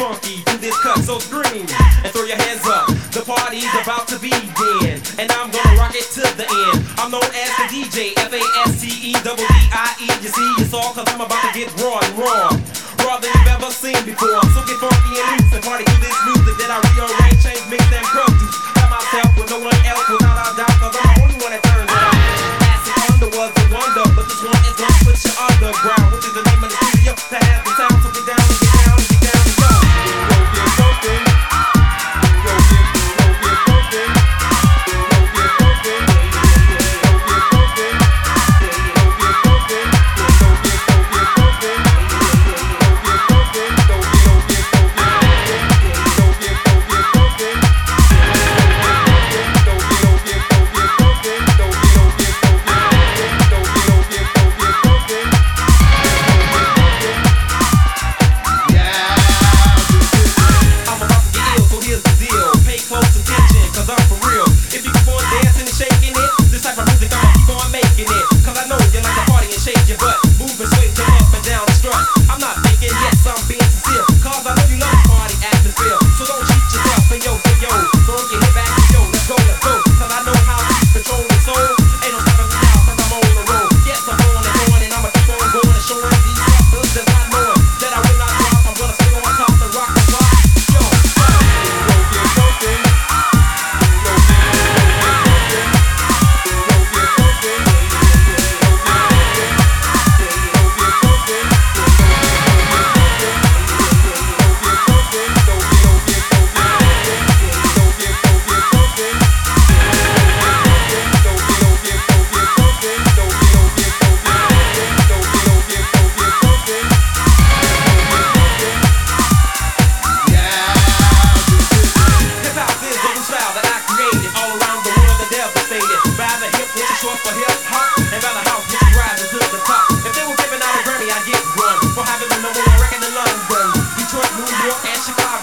funky, do this cut, so scream and throw your hands up. The party's about to begin, and I'm gonna rock it to the end. I'm known as the DJ, F-A-S-T-E-D-D-I-E. You see, it's all cause I'm about to get raw and raw than you've ever seen before. So get funky and loose and party to this music that I rearrange, change, mix, and produce. By myself with no one else, without a doubt, cause I'm the only one that turns it out. Acid Thunder was a wonder, but this one is gonna put you underground, which is the name of the studio that has the sound. So get down and get down and get down and go. Get funky. For having the number one record in London, Detroit, New York, and Chicago.